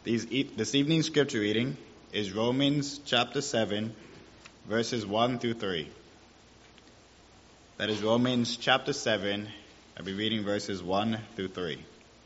This evening's scripture reading is Romans chapter 7, verses 1 through 3. That is Romans chapter 7. I'll be reading verses 1 through 3.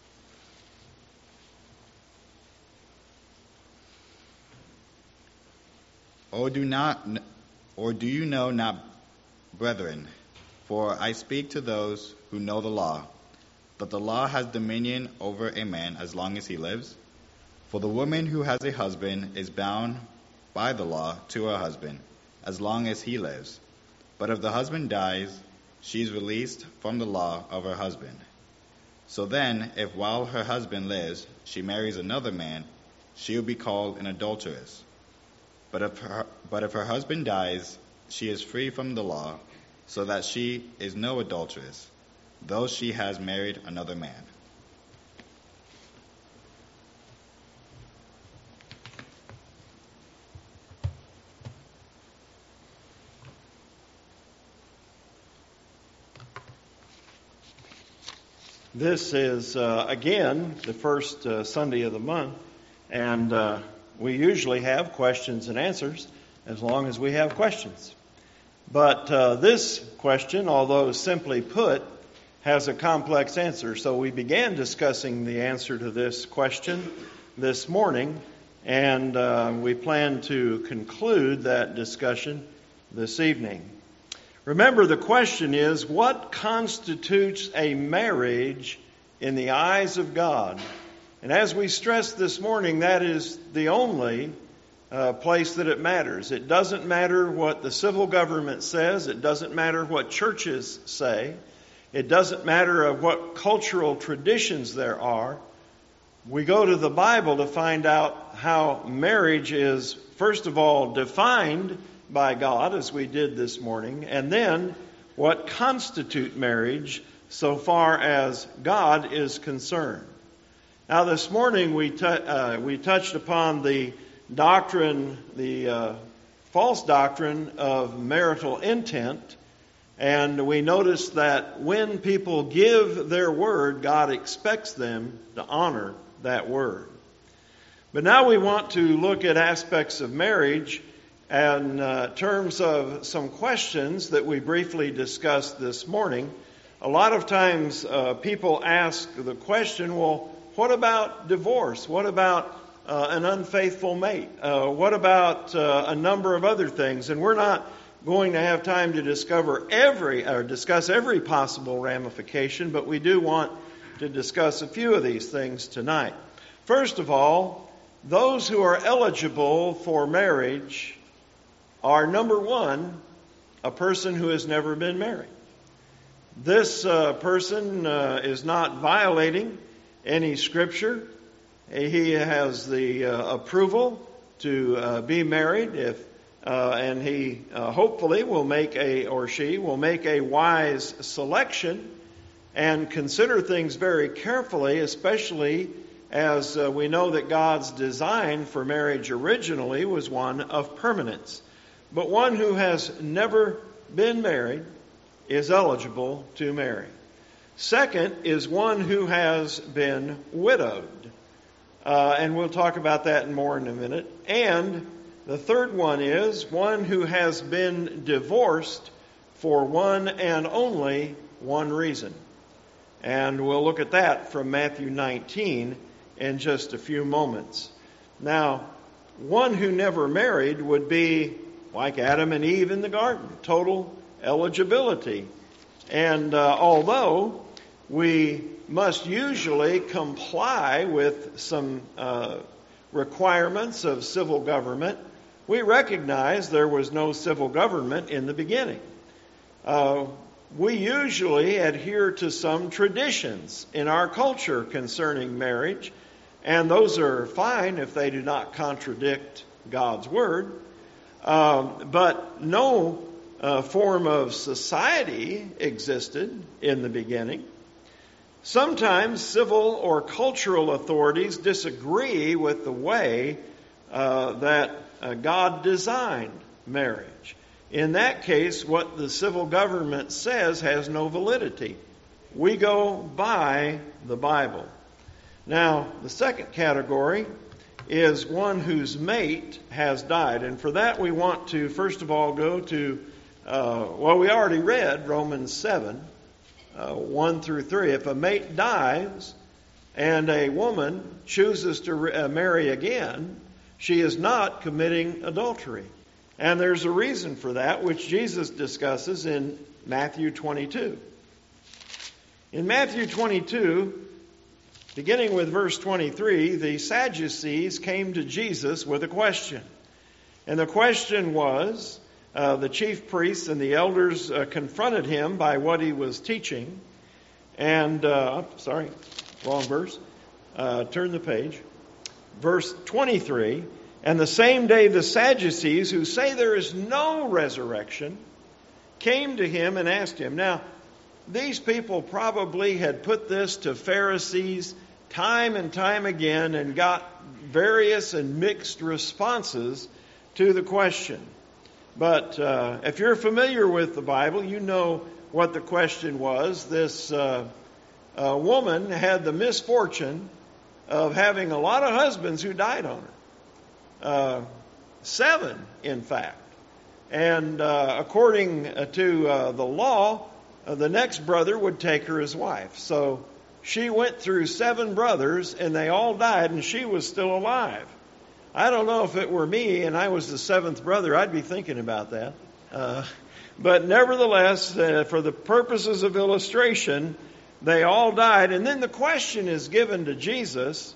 Or do you know not, brethren, for I speak to those who know the law, that the law has dominion over a man as long as he lives? For the woman who has a husband is bound by the law to her husband, as long as he lives. But if the husband dies, she is released from the law of her husband. So then, if while her husband lives, she marries another man, she will be called an adulteress. But if her husband dies, she is free from the law, so that she is no adulteress, though she has married another man. This is, again, the first Sunday of the month, and we usually have questions and answers as long as we have questions. But this question, although simply put, has a complex answer. So we began discussing the answer to this question this morning, and we plan to conclude that discussion this evening. Remember, the question is, what constitutes a marriage in the eyes of God? And as we stressed this morning, that is the only place that it matters. It doesn't matter what the civil government says. It doesn't matter what churches say. It doesn't matter what cultural traditions there are. We go to the Bible to find out how marriage is, first of all, defined by God, as we did this morning, and then what constitute marriage so far as God is concerned. Now, this morning we touched upon the doctrine, the false doctrine of marital intent, and we noticed that when people give their word, God expects them to honor that word. But now we want to look at aspects of marriage in terms of some questions that we briefly discussed this morning. A lot of times people ask the question, well, what about divorce? What about an unfaithful mate? What about a number of other things? And we're not going to have time to discuss every possible ramification, but we do want to discuss a few of these things tonight. First of all, those who are eligible for marriage are, number one, a person who has never been married. This person is not violating any scripture. He has the approval to be married, and he hopefully will make she will make a wise selection and consider things very carefully, especially as we know that God's design for marriage originally was one of permanence. But one who has never been married is eligible to marry. Second is one who has been widowed. And we'll talk about that more in a minute. And the third one is one who has been divorced for one and only one reason. And we'll look at that from Matthew 19 in just a few moments. Now, one who never married would be like Adam and Eve in the garden, total eligibility. And although we must usually comply with some requirements of civil government, we recognize there was no civil government in the beginning. We usually adhere to some traditions in our culture concerning marriage, and those are fine if they do not contradict God's Word. But no form of society existed in the beginning. Sometimes civil or cultural authorities disagree with the way that God designed marriage. In that case, what the civil government says has no validity. We go by the Bible. Now, the second category is one whose mate has died. And for that we want to, first of all, go to, we already read Romans 7, 1 through 3. If a mate dies and a woman chooses to marry again, she is not committing adultery. And there's a reason for that, which Jesus discusses in Matthew 22. In Matthew 22, beginning with verse 23, the Sadducees came to Jesus with a question. And the question was, the chief priests and the elders confronted him by what he was teaching. And, wrong verse. Turn the page. Verse 23, and the same day the Sadducees, who say there is no resurrection, came to him and asked him. Now, these people probably had put this to Pharisees time and time again and got various and mixed responses to the question. But if you're familiar with the Bible, you know what the question was. This woman had the misfortune of having a lot of husbands who died on her. 7, in fact. And according to the law, the next brother would take her as wife. So she went through 7 brothers, and they all died, and she was still alive. I don't know if it were me and I was the 7th brother, I'd be thinking about that. But nevertheless, for the purposes of illustration, they all died. And then the question is given to Jesus.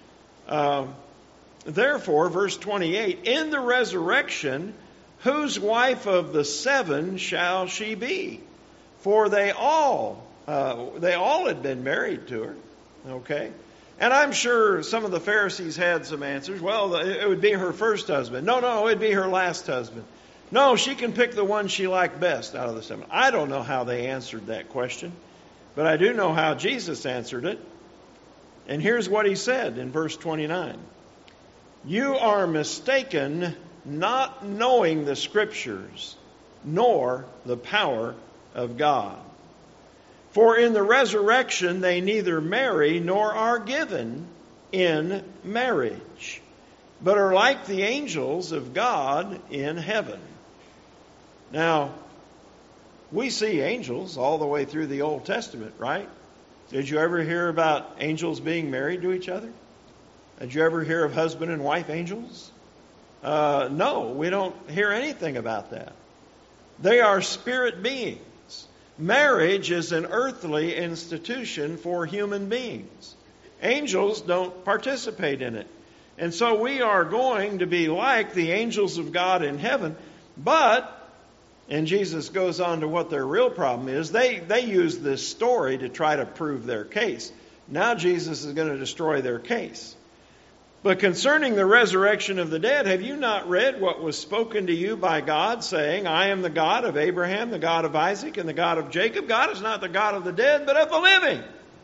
Therefore, verse 28, in the resurrection, whose wife of the 7 shall she be? For they all had been married to her. Okay? And I'm sure some of the Pharisees had some answers. Well, it would be her first husband. No, it'd be her last husband. No, she can pick the one she liked best out of the 7. I don't know how they answered that question, but I do know how Jesus answered it. And here's what he said in verse 29. You are mistaken, not knowing the Scriptures, nor the power of God. For in the resurrection they neither marry nor are given in marriage, but are like the angels of God in heaven. Now, we see angels all the way through the Old Testament, right? Did you ever hear about angels being married to each other? Did you ever hear of husband and wife angels? No, we don't hear anything about that. They are spirit beings. Marriage is an earthly institution for human beings. Angels don't participate in it. And so we are going to be like the angels of God in heaven. But, and Jesus goes on to what their real problem is, they use this story to try to prove their case. Now Jesus is going to destroy their case. But concerning the resurrection of the dead, have you not read what was spoken to you by God, saying, I am the God of Abraham, the God of Isaac, and the God of Jacob? God is not the God of the dead, but of the living.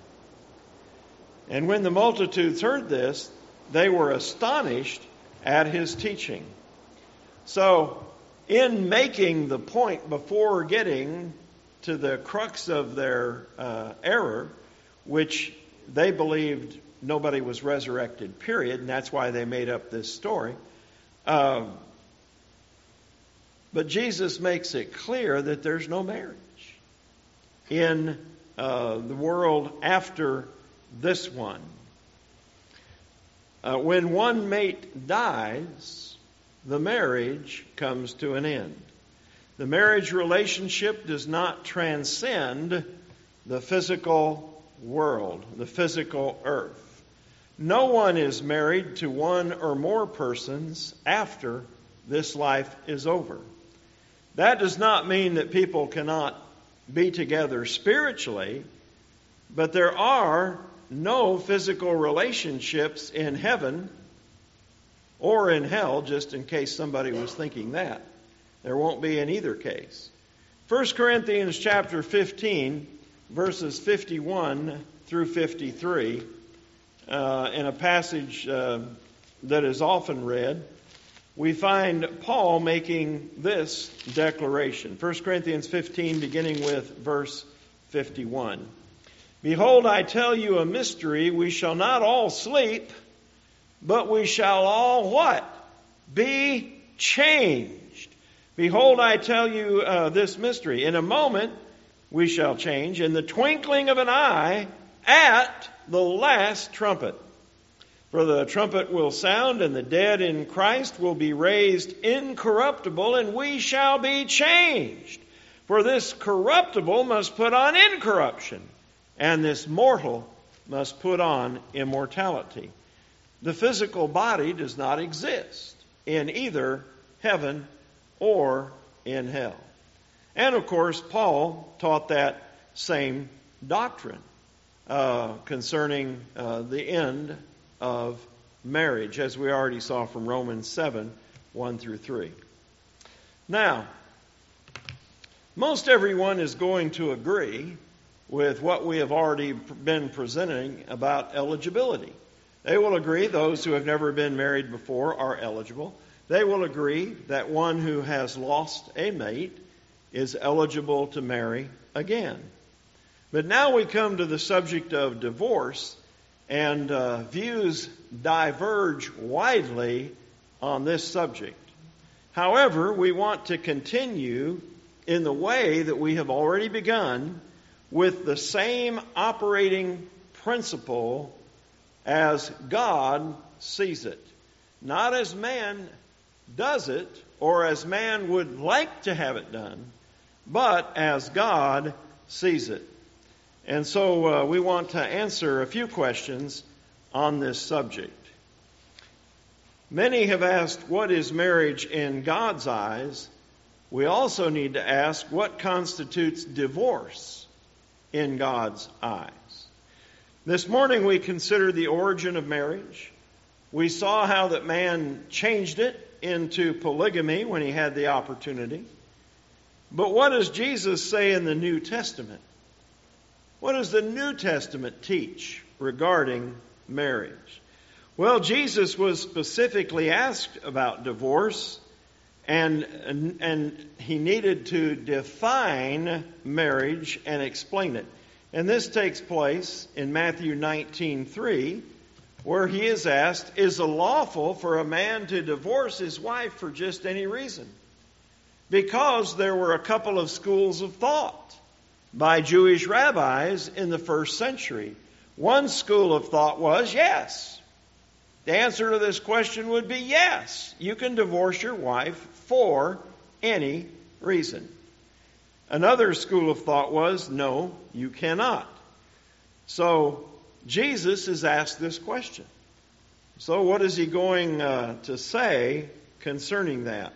And when the multitudes heard this, they were astonished at his teaching. So, in making the point before getting to the crux of their error, which they believed nobody was resurrected, period, and that's why they made up this story. But Jesus makes it clear that there's no marriage in the world after this one. When one mate dies, the marriage comes to an end. The marriage relationship does not transcend the physical world, the physical earth. No one is married to one or more persons after this life is over. That does not mean that people cannot be together spiritually, but there are no physical relationships in heaven or in hell, just in case somebody was thinking that. There won't be in either case. 1 Corinthians chapter 15, verses 51 through 53, in a passage that is often read, we find Paul making this declaration. 1 Corinthians 15, beginning with verse 51. Behold, I tell you a mystery. We shall not all sleep, but we shall all what? Be changed. Behold, I tell you this mystery. In a moment we shall change, in the twinkling of an eye, at the last trumpet. For the trumpet will sound, and the dead in Christ will be raised incorruptible, and we shall be changed. For this corruptible must put on incorruption, and this mortal must put on immortality. The physical body does not exist in either heaven or in hell. And of course, Paul taught that same doctrine concerning the end of marriage, as we already saw from Romans 7, 1 through 3. Now, most everyone is going to agree with what we have already been presenting about eligibility. They will agree those who have never been married before are eligible. They will agree that one who has lost a mate is eligible to marry again. But now we come to the subject of divorce, and views diverge widely on this subject. However, we want to continue in the way that we have already begun, with the same operating principle as God sees it. Not as man does it, or as man would like to have it done, but as God sees it. And so we want to answer a few questions on this subject. Many have asked, what is marriage in God's eyes? We also need to ask, what constitutes divorce in God's eyes? This morning we considered the origin of marriage. We saw how that man changed it into polygamy when he had the opportunity. But what does Jesus say in the New Testament? What does the New Testament teach regarding marriage? Well, Jesus was specifically asked about divorce, and he needed to define marriage and explain it. And this takes place in Matthew 19:3, where he is asked, is it lawful for a man to divorce his wife for just any reason? Because there were a couple of schools of thought by Jewish rabbis in the first century. One school of thought was yes. The answer to this question would be yes. You can divorce your wife for any reason. Another school of thought was no, you cannot. So Jesus is asked this question. So what is he going to say concerning that?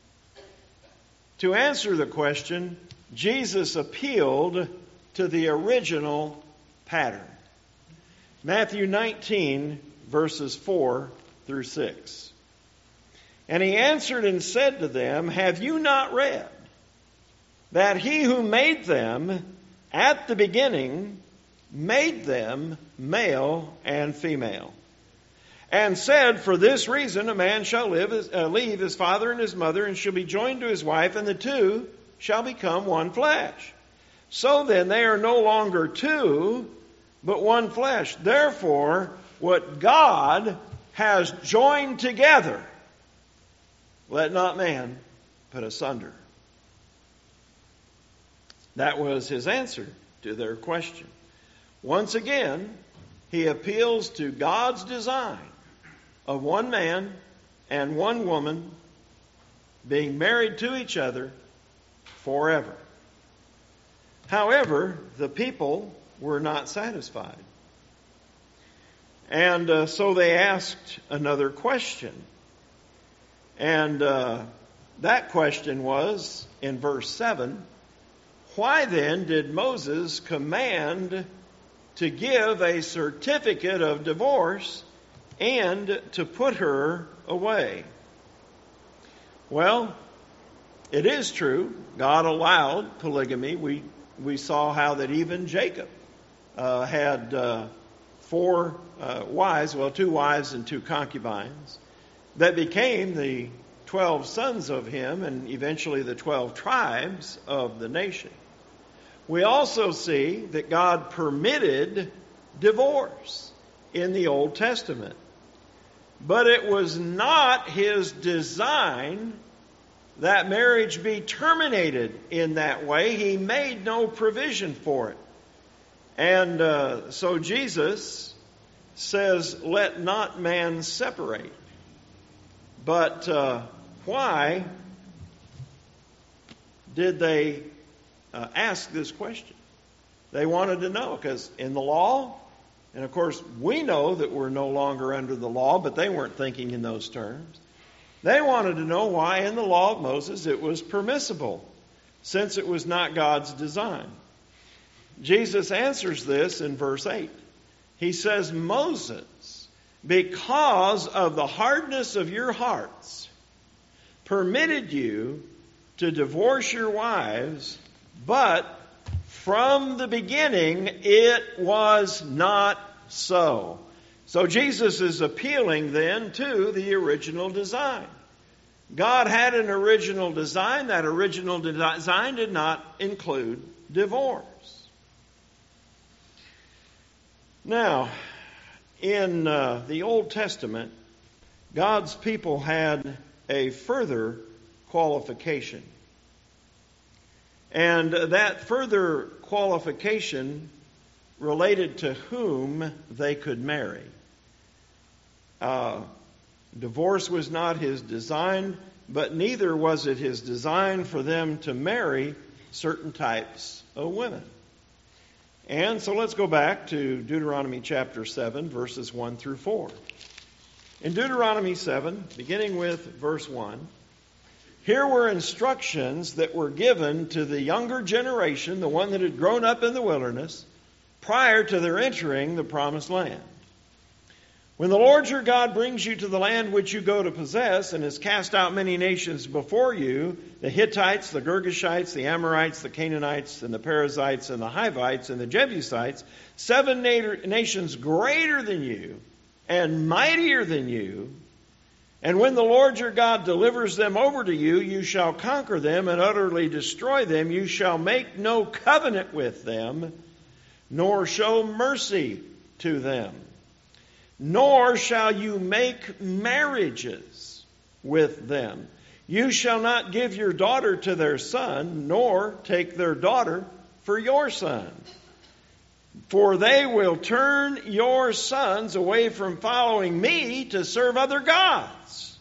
To answer the question, Jesus appealed to the original pattern. Matthew 19, verses 4 through 6. And he answered and said to them, have you not read that he who made them at the beginning made them male and female? And said, for this reason a man shall leave his father and his mother, and shall be joined to his wife, and the two shall become one flesh. So then they are no longer two, but one flesh. Therefore, what God has joined together, let not man put asunder. That was his answer to their question. Once again, he appeals to God's design of one man and one woman being married to each other forever. However, the people were not satisfied. And so they asked another question. And that question was, in verse 7, why then did Moses command to give a certificate of divorce and to put her away? Well, it is true. God allowed polygamy. We saw how that even Jacob had 4 wives, well, 2 wives and 2 concubines, that became the 12 sons of him and eventually the 12 tribes of the nation. We also see that God permitted divorce in the Old Testament. but it was not his design that marriage be terminated in that way. He made no provision for it. And so Jesus says, let not man separate. But why did they ask this question? They wanted to know, because in the law, and of course we know that we're no longer under the law, but they weren't thinking in those terms. They wanted to know why in the law of Moses it was permissible, since it was not God's design. Jesus answers this in verse 8. He says, Moses, because of the hardness of your hearts, permitted you to divorce your wives, but from the beginning it was not so. So Jesus is appealing then to the original design. God had an original design. That original design did not include divorce. Now, in the Old Testament, God's people had a further qualification. And that further qualification related to whom they could marry. Divorce was not his design, but neither was it his design for them to marry certain types of women. And so let's go back to Deuteronomy chapter 7, verses 1 through 4. In Deuteronomy 7, beginning with verse 1, here were instructions that were given to the younger generation, the one that had grown up in the wilderness, prior to their entering the promised land. When the Lord your God brings you to the land which you go to possess, and has cast out many nations before you, the Hittites, the Girgashites, the Amorites, the Canaanites, and the Perizzites, and the Hivites, and the Jebusites, 7 nations greater than you, and mightier than you, and when the Lord your God delivers them over to you, you shall conquer them and utterly destroy them. You shall make no covenant with them, nor show mercy to them. Nor shall you make marriages with them. You shall not give your daughter to their son, nor take their daughter for your son. For they will turn your sons away from following me to serve other gods.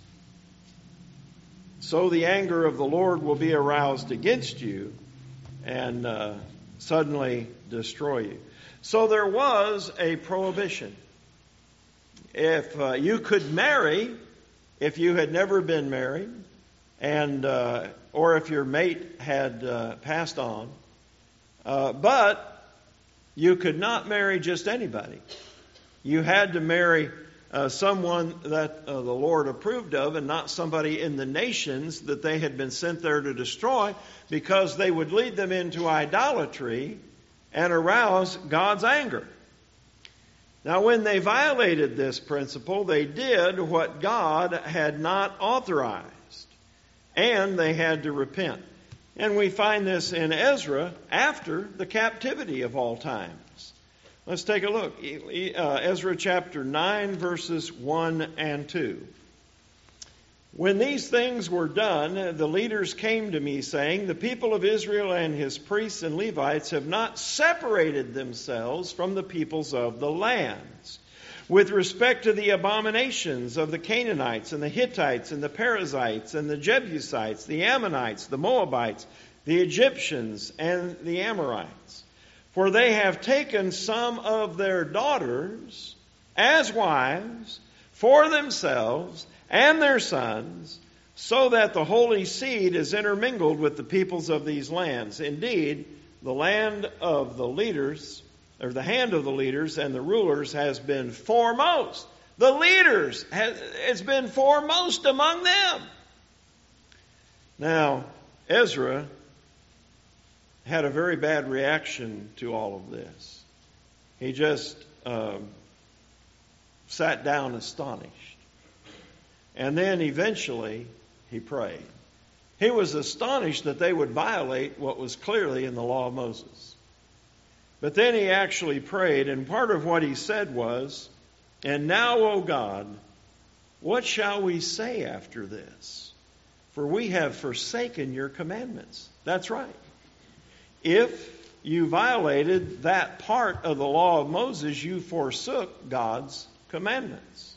So the anger of the Lord will be aroused against you and suddenly destroy you. So there was a prohibition. If you could marry, if you had never been married, and or if your mate had passed on, but you could not marry just anybody. You had to marry someone that the Lord approved of, and not somebody in the nations that they had been sent there to destroy, because they would lead them into idolatry and arouse God's anger. Now, when they violated this principle, they did what God had not authorized, and they had to repent. And we find this in Ezra after the captivity of all times. Let's take a look. Ezra chapter 9, verses 1 and 2. When these things were done, the leaders came to me, saying, the people of Israel and his priests and Levites have not separated themselves from the peoples of the lands, with respect to the abominations of the Canaanites and the Hittites and the Perizzites and the Jebusites, the Ammonites, the Moabites, the Egyptians, and the Amorites. For they have taken some of their daughters as wives for themselves and their sons, so that the holy seed is intermingled with the peoples of these lands. Indeed, the land of the leaders, or the hand of the leaders and the rulers has been foremost. The leaders has been foremost among them. Now, Ezra had a very bad reaction to all of this. He just sat down astonished. And then eventually he prayed. He was astonished that they would violate what was clearly in the law of Moses. But then he actually prayed, and part of what he said was, and now, O God, what shall we say after this? For we have forsaken your commandments. That's right. If you violated that part of the law of Moses, you forsook God's commandments.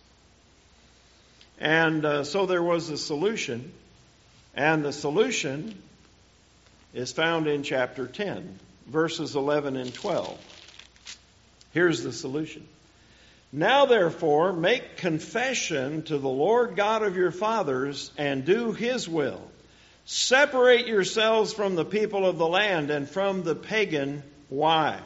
And so there was a solution. And the solution is found in chapter 10, verses 11 and 12. Here's the solution. Now therefore, make confession to the Lord God of your fathers and do His will. Separate yourselves from the people of the land and from the pagan wives.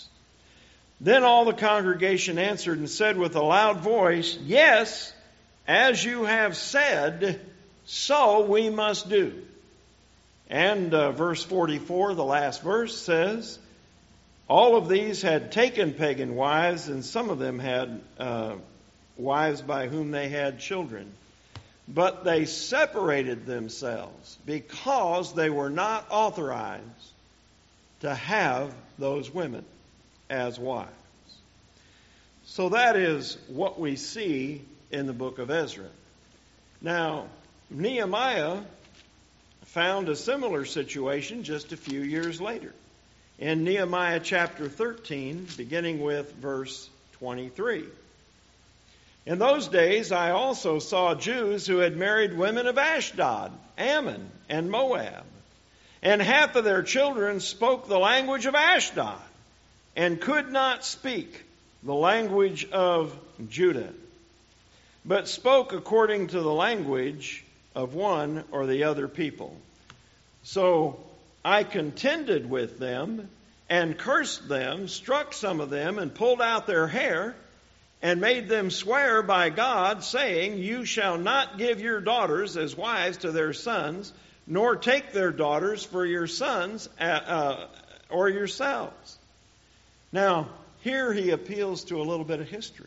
Then all the congregation answered and said with a loud voice, Yes, as you have said, so we must do. And verse 44, the last verse, says, all of these had taken pagan wives, and some of them had wives by whom they had children. But they separated themselves because they were not authorized to have those women as wives. So that is what we see in the book of Ezra. Now, Nehemiah found a similar situation just a few years later. In Nehemiah chapter 13, beginning with verse 23. In those days I also saw Jews who had married women of Ashdod, Ammon, and Moab. And half of their children spoke the language of Ashdod and could not speak the language of Judah, but spoke according to the language of one or the other people. So I contended with them and cursed them, struck some of them, and pulled out their hair, and made them swear by God, saying, You shall not give your daughters as wives to their sons, nor take their daughters for your sons or yourselves. Now, here he appeals to a little bit of history.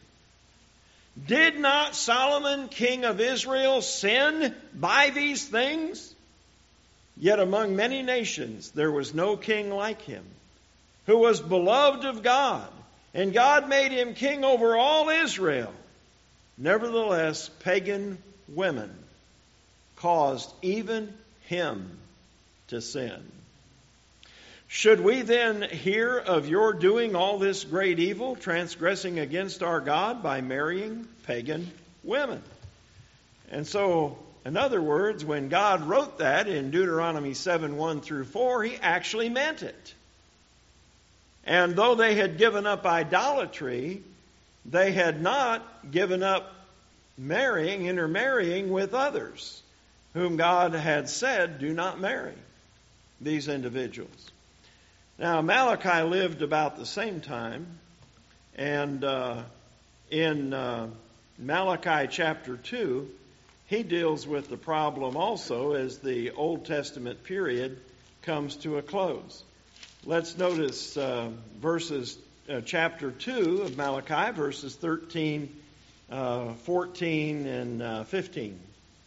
Did not Solomon, king of Israel, sin by these things? Yet among many nations there was no king like him, who was beloved of God, and God made him king over all Israel. Nevertheless, pagan women caused even him to sin. Should we then hear of your doing all this great evil, transgressing against our God by marrying pagan women? And so, in other words, when God wrote that in Deuteronomy 7:1 through 4, He actually meant it. And though they had given up idolatry, they had not given up intermarrying with others, whom God had said, do not marry these individuals. Now, Malachi lived about the same time, and in Malachi chapter 2, he deals with the problem also as the Old Testament period comes to a close. Let's notice chapter 2 of Malachi, verses 13, 14, and 15.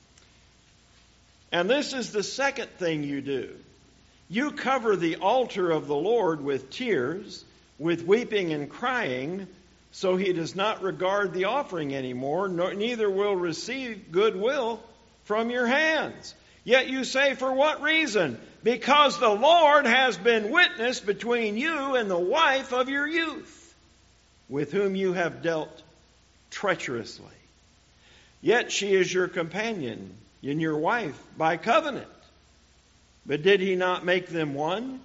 And this is the second thing you do. You cover the altar of the Lord with tears, with weeping and crying, so He does not regard the offering anymore, neither will receive goodwill from your hands. Yet you say, for what reason? Because the Lord has been witness between you and the wife of your youth, with whom you have dealt treacherously. Yet she is your companion and your wife by covenant. But did He not make them one?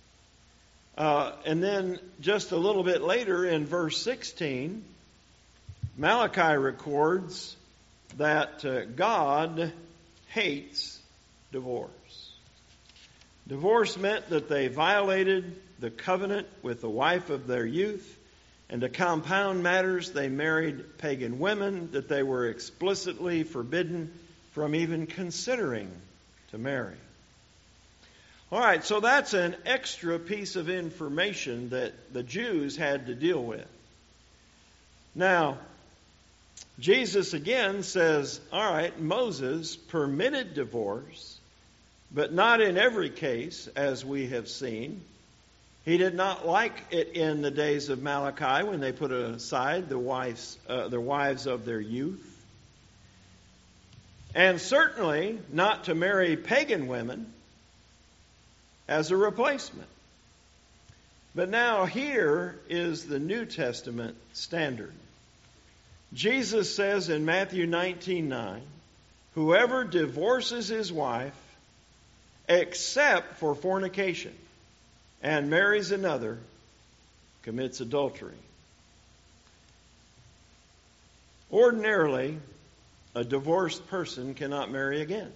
And then just a little bit later in verse 16, Malachi records that God hates divorce. Divorce meant that they violated the covenant with the wife of their youth, and to compound matters, they married pagan women that they were explicitly forbidden from even considering to marry. All right, so that's an extra piece of information that the Jews had to deal with. Now, Jesus again says, all right, Moses permitted divorce, but not in every case, as we have seen. He did not like it in the days of Malachi when they put aside the wives of their youth. and certainly not to marry pagan women as a replacement. But now here is the New Testament standard. Jesus says in Matthew 19:9, whoever divorces his wife except for fornication and marries another commits adultery. Ordinarily, a divorced person cannot marry again.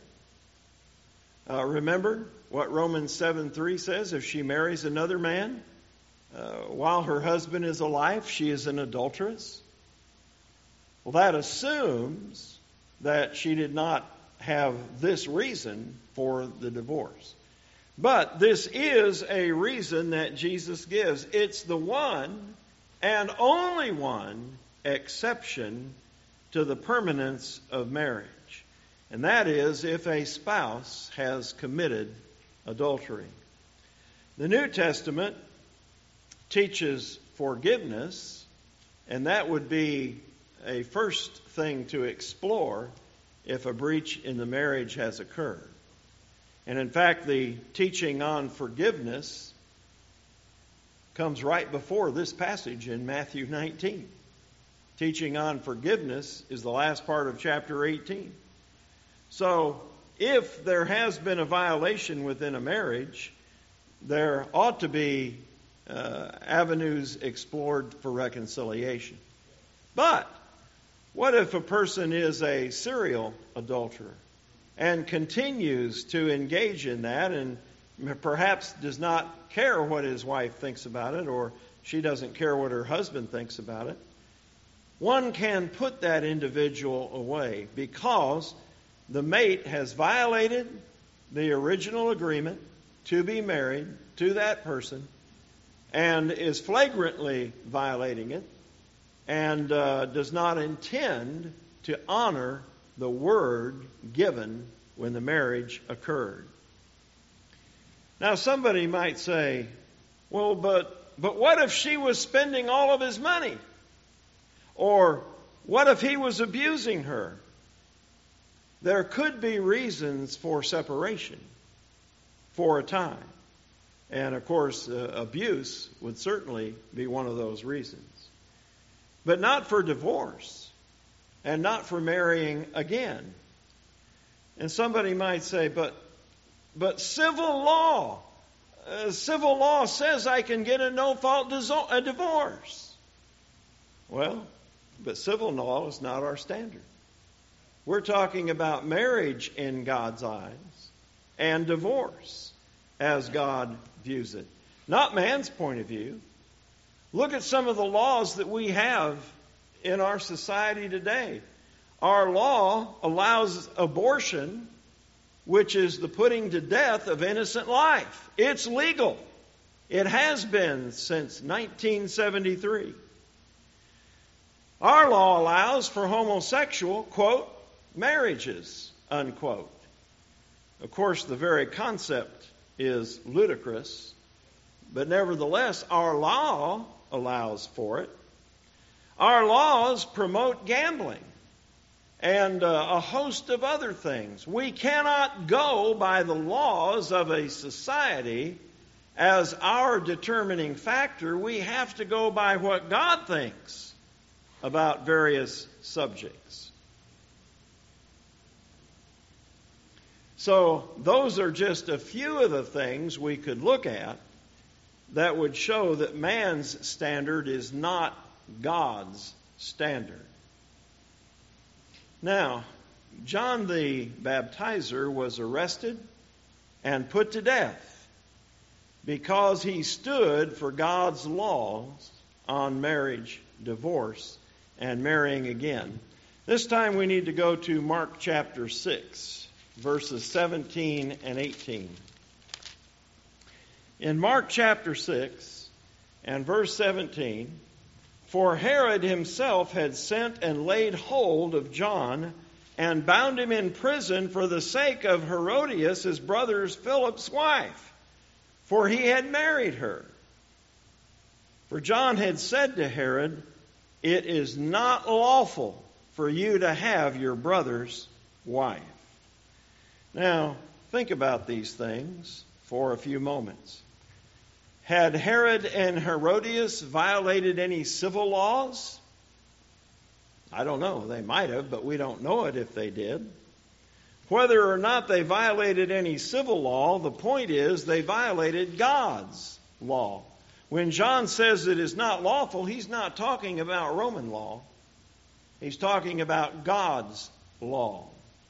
Remember what Romans 7:3 says? If she marries another man while her husband is alive, she is an adulteress. Well, that assumes that she did not have this reason for the divorce. But this is a reason that Jesus gives. It's the one and only one exception to the permanence of marriage. And that is if a spouse has committed adultery. The New Testament teaches forgiveness, and that would be a first thing to explore if a breach in the marriage has occurred. And in fact, the teaching on forgiveness comes right before this passage in Matthew 19. Teaching on forgiveness is the last part of chapter 18. So, if there has been a violation within a marriage, there ought to be avenues explored for reconciliation. But what if a person is a serial adulterer and continues to engage in that and perhaps does not care what his wife thinks about it, or she doesn't care what her husband thinks about it? One can put that individual away because the mate has violated the original agreement to be married to that person and is flagrantly violating it and does not intend to honor the word given when the marriage occurred. Now somebody might say, well, but what if she was spending all of his money? Or what if he was abusing her? There could be reasons for separation for a time. And of course, abuse would certainly be one of those reasons. But not for divorce and not for marrying again. And somebody might say, but civil law says I can get a no-fault divorce. Well, but civil law is not our standard. We're talking about marriage in God's eyes and divorce as God views it, not man's point of view. Look at some of the laws that we have in our society today. Our law allows abortion, which is the putting to death of innocent life. It's legal. It has been since 1973. Our law allows for homosexual, quote, marriages, unquote. Of course, the very concept is ludicrous, but nevertheless, our law allows for it. Our laws promote gambling and a host of other things. We cannot go by the laws of a society as our determining factor. We have to go by what God thinks about various subjects. So those are just a few of the things we could look at that would show that man's standard is not God's standard. Now, John the Baptizer was arrested and put to death because he stood for God's laws on marriage, divorce, and marrying again. This time we need to go to Mark chapter 6, verses 17 and 18. In Mark chapter 6 and verse 17, for Herod himself had sent and laid hold of John and bound him in prison for the sake of Herodias, his brother Philip's wife, for he had married her. For John had said to Herod, it is not lawful for you to have your brother's wife. Now, think about these things for a few moments. Had Herod and Herodias violated any civil laws? I don't know. They might have, but we don't know it if they did. Whether or not they violated any civil law, the point is they violated God's law. When John says it is not lawful, he's not talking about Roman law. He's talking about God's law.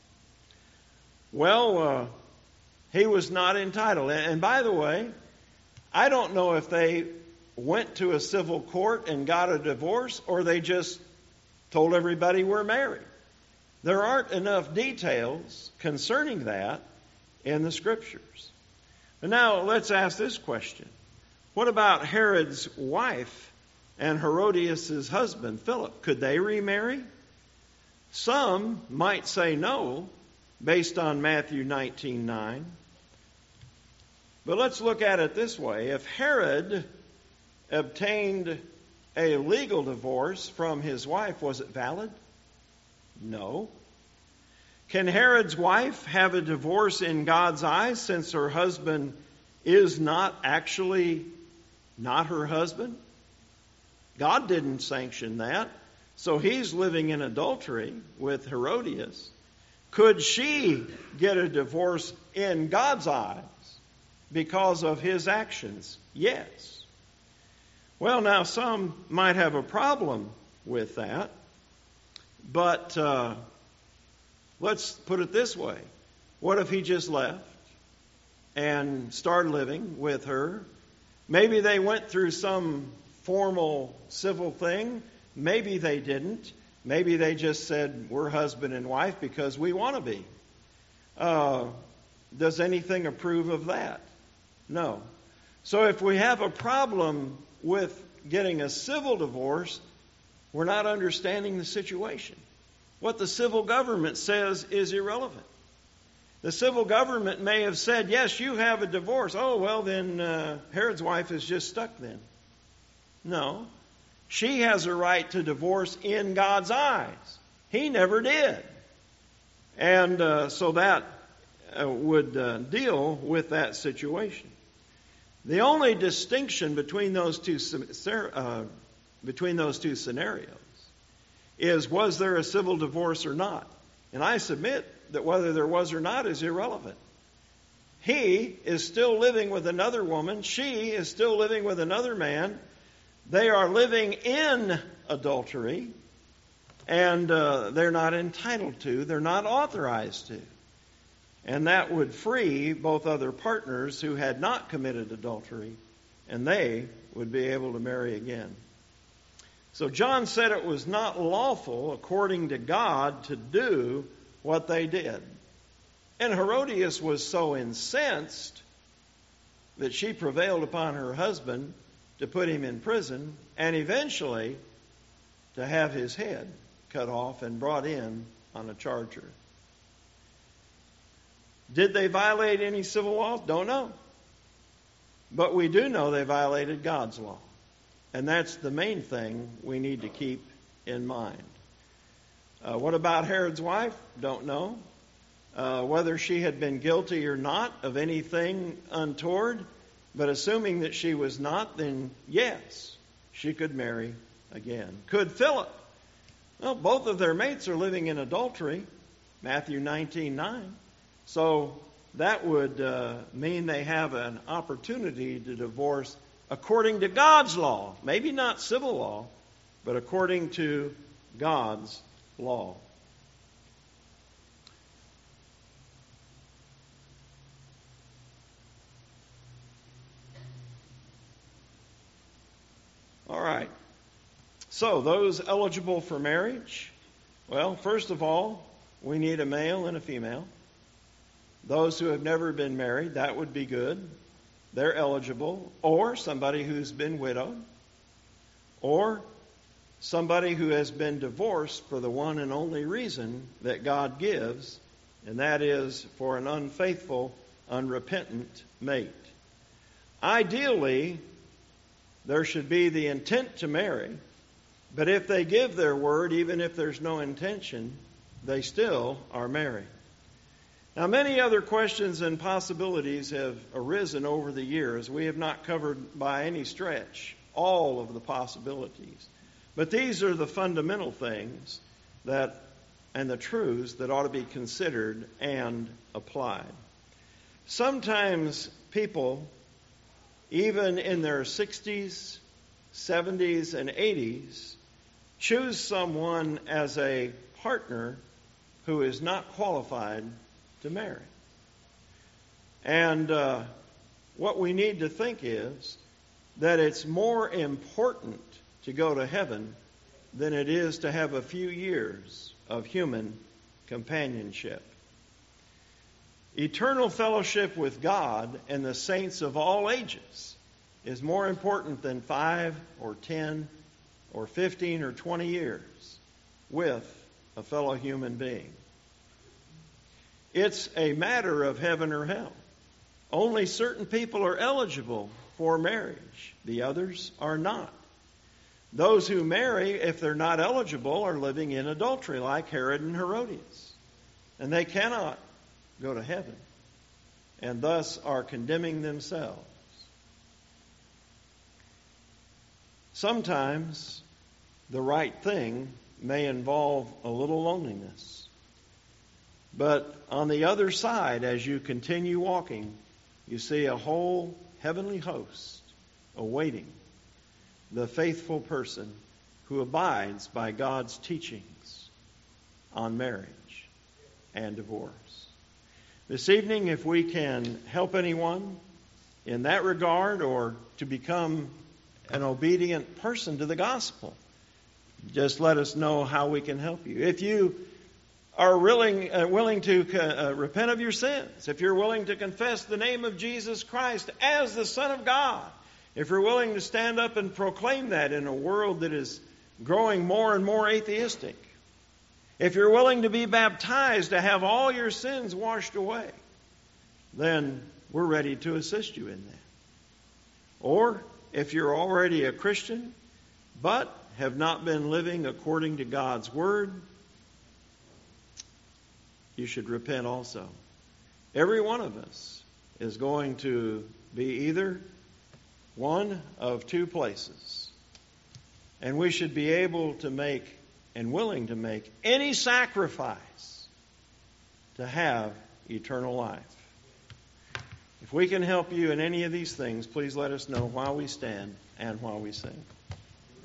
Well, he was not entitled. And by the way, I don't know if they went to a civil court and got a divorce or they just told everybody we're married. There aren't enough details concerning that in the Scriptures. But now let's ask this question. What about Herod's wife and Herodias' husband, Philip? Could they remarry? Some might say no, based on Matthew 19:9. But let's look at it this way. If Herod obtained a legal divorce from his wife, was it valid? No. Can Herod's wife have a divorce in God's eyes since her husband is not actually not her husband? God didn't sanction that. So he's living in adultery with Herodias. Could she get a divorce in God's eyes because of his actions? Yes. Well, now some might have a problem with that, but let's put it this way. What if he just left and started living with her? Maybe they went through some formal civil thing. Maybe they didn't. Maybe they just said, we're husband and wife because we want to be. Does anything approve of that? No. So if we have a problem with getting a civil divorce, we're not understanding the situation. What the civil government says is irrelevant. The civil government may have said, yes, you have a divorce. Oh, well, then Herod's wife is just stuck then. No. She has a right to divorce in God's eyes. He never did. And so that would deal with that situation. The only distinction between those two scenarios is, was there a civil divorce or not? And I submit that whether there was or not is irrelevant. He is still living with another woman. She is still living with another man. They are living in adultery, and they're not entitled to, they're not authorized to. And that would free both other partners who had not committed adultery, and they would be able to marry again. So John said it was not lawful, according to God, to do what they did. And Herodias was so incensed that she prevailed upon her husband to put him in prison and eventually to have his head cut off and brought in on a charger. Did they violate any civil laws? Don't know. But we do know they violated God's law. And that's the main thing we need to keep in mind. What about Herod's wife? Don't know. Whether she had been guilty or not of anything untoward, but assuming that she was not, then yes, she could marry again. Could Philip? Well, both of their mates are living in adultery, Matthew 19:9. So that would mean they have an opportunity to divorce according to God's law. Maybe not civil law, but according to God's law. All right. So those eligible for marriage, well, first of all, we need a male and a female. Those who have never been married, that would be good. They're eligible. Or somebody who's been widowed. Or somebody who has been divorced for the one and only reason that God gives, and that is for an unfaithful, unrepentant mate. Ideally, there should be the intent to marry, but if they give their word, even if there's no intention, they still are married. Now, many other questions and possibilities have arisen over the years. We have not covered by any stretch all of the possibilities. But these are the fundamental things and the truths that ought to be considered and applied. Sometimes people, even in their 60s, 70s, and 80s, choose someone as a partner who is not qualified to marry. And what we need to think is that it's more important to go to heaven than it is to have a few years of human companionship. Eternal fellowship with God and the saints of all ages is more important than 5 or 10 or 15 or 20 years with a fellow human being. It's a matter of heaven or hell. Only certain people are eligible for marriage. The others are not. Those who marry, if they're not eligible, are living in adultery like Herod and Herodias. And they cannot go to heaven, and thus are condemning themselves. Sometimes the right thing may involve a little loneliness. But on the other side, as you continue walking, you see a whole heavenly host awaiting the faithful person who abides by God's teachings on marriage and divorce. This evening, if we can help anyone in that regard or to become an obedient person to the gospel, just let us know how we can help you. If you are willing to repent of your sins, if you're willing to confess the name of Jesus Christ as the Son of God, if you're willing to stand up and proclaim that in a world that is growing more and more atheistic, if you're willing to be baptized to have all your sins washed away, then we're ready to assist you in that. Or if you're already a Christian but have not been living according to God's Word, you should repent also. Every one of us is going to be either one of two places. And we should be able to make and willing to make any sacrifice to have eternal life. If we can help you in any of these things, please let us know while we stand and while we sing.